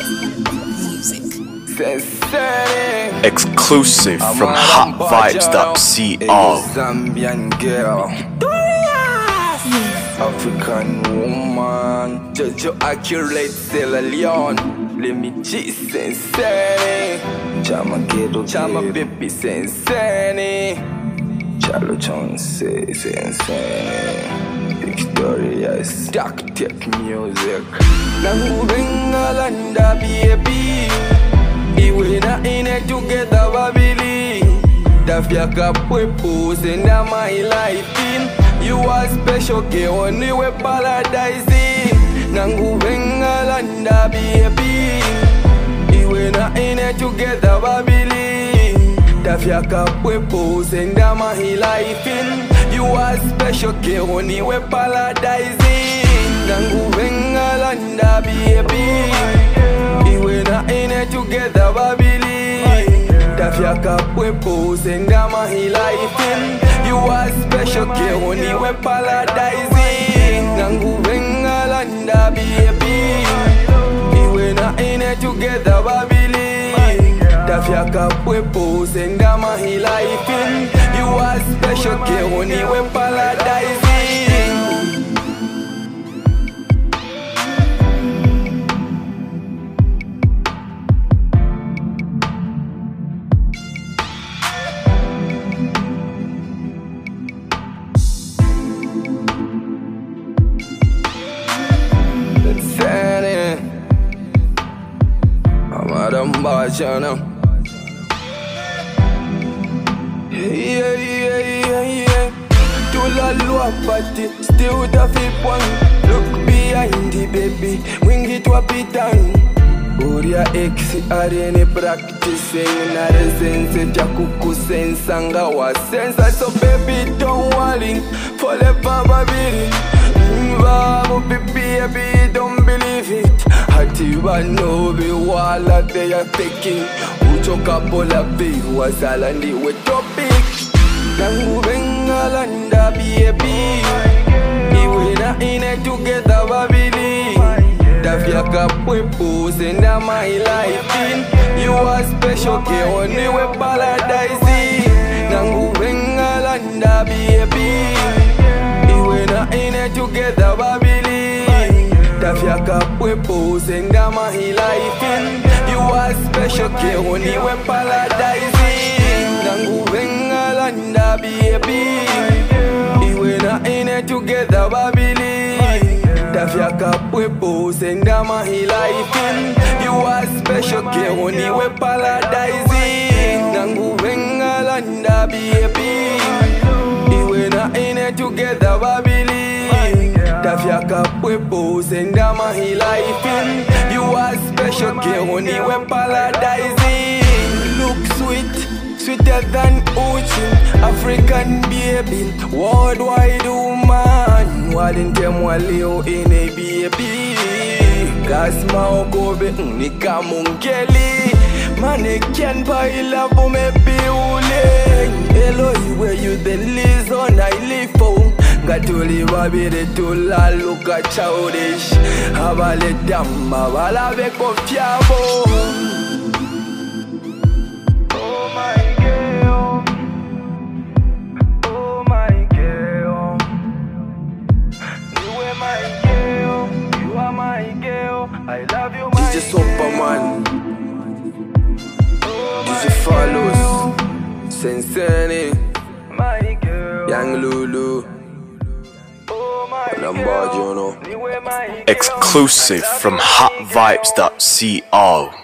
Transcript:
Exclusive from hotvibes.co. Zambian girl, African woman, Jojo accurate, Sierra Leone. Let me cheat, Sensei. Chama ghetto, chama baby, Sensei. Chalo Chonse, Sensei. Victorious, dark tech music. Nangu Landa, baby. Iwe na ine together, babili. Dafiaka pwepo, senda my life in. You are special, ke only we paradise. Nangu Landa, baby. Iwe na ine together, babili. Dafiaka pwepo, senda my life in. You are special, ke only we paradise. Nangu Landa, baby. Iwe na ine together, babili. Dafiaka pwepo, senda my life in. You are special, ke only we paradise. Nangu Landa, baby. Iwe na ine together, babili. Dafiaka pwepo, senda my life in. You are special, ke only we paradise. Madam Bajana. Yeah. To la loi party, still the flip one. Look behind the baby, wing it up it down. Uria X arene practicing na resense jakuku sensanga wa sensa. So baby don't worry, forever babiri. Babu baby don't believe it. Hatiba no be wala they are taking. Uchoka pola be wazalandi we topic. Nangu Landa, baby. Iwe na ine together, babili. Dafiaka pwepo, senda my life in. You are special, ke only we paradise. Nangu Landa, baby. Iwe na ine together, babili. Dafiaka pwepo, senda my life in. You are special, ke only we paradise. Nangu Landa, baby. Iwe na ine together, babili. Dafiaka pwepo, senda my life in. You are special, ke only we paradise. Nangu Landa, baby. Iwe na ine together, babili. Dafiaka pwepo, senda my life in. You are special, ke only we paradise. Look sweet, sweeter than ocean, African baby, worldwide woman. Walintem walio in a baby. Gasma okobe nika mungeli. Mannequin baila for me biule. Hello, where you then live on I live for. Gatuli babire to la luka childish. Habale dama wala beko fiabo. I love you, DJ Superman. DJ Follows, Sensei, Young Lulu, Exclusive from hotvibes.co.